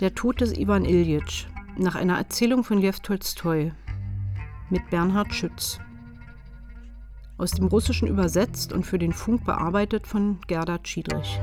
Der Tod des Iwan Iljitsch nach einer Erzählung von Ljew Tolstoi mit Bernhard Schütz. Aus dem Russischen übersetzt und für den Funk bearbeitet von Gerda Schiedrich.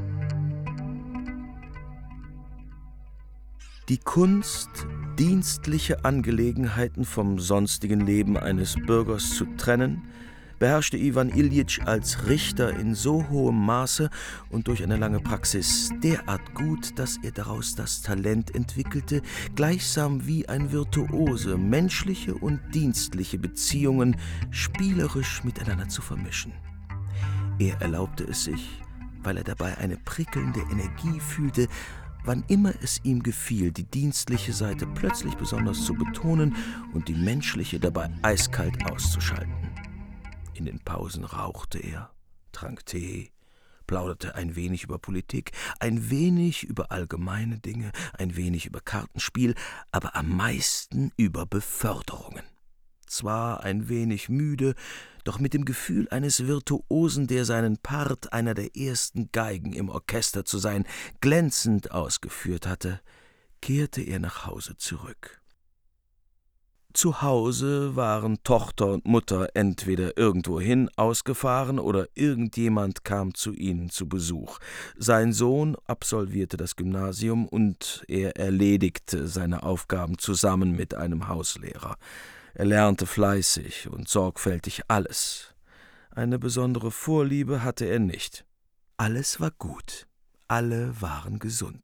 Die Kunst, dienstliche Angelegenheiten vom sonstigen Leben eines Bürgers zu trennen, beherrschte Iwan Iljitsch als Richter in so hohem Maße und durch eine lange Praxis derart gut, dass er daraus das Talent entwickelte, gleichsam wie ein Virtuose menschliche und dienstliche Beziehungen spielerisch miteinander zu vermischen. Er erlaubte es sich, weil er dabei eine prickelnde Energie fühlte, wann immer es ihm gefiel, die dienstliche Seite plötzlich besonders zu betonen und die menschliche dabei eiskalt auszuschalten. In den Pausen rauchte er, trank Tee, plauderte ein wenig über Politik, ein wenig über allgemeine Dinge, ein wenig über Kartenspiel, aber am meisten über Beförderungen. Zwar ein wenig müde, doch mit dem Gefühl eines Virtuosen, der seinen Part, einer der ersten Geigen im Orchester zu sein, glänzend ausgeführt hatte, kehrte er nach Hause zurück. Zu Hause waren Tochter und Mutter entweder irgendwohin ausgefahren oder irgendjemand kam zu ihnen zu Besuch. Sein Sohn absolvierte das Gymnasium und er erledigte seine Aufgaben zusammen mit einem Hauslehrer. Er lernte fleißig und sorgfältig alles. Eine besondere Vorliebe hatte er nicht. Alles war gut, alle waren gesund.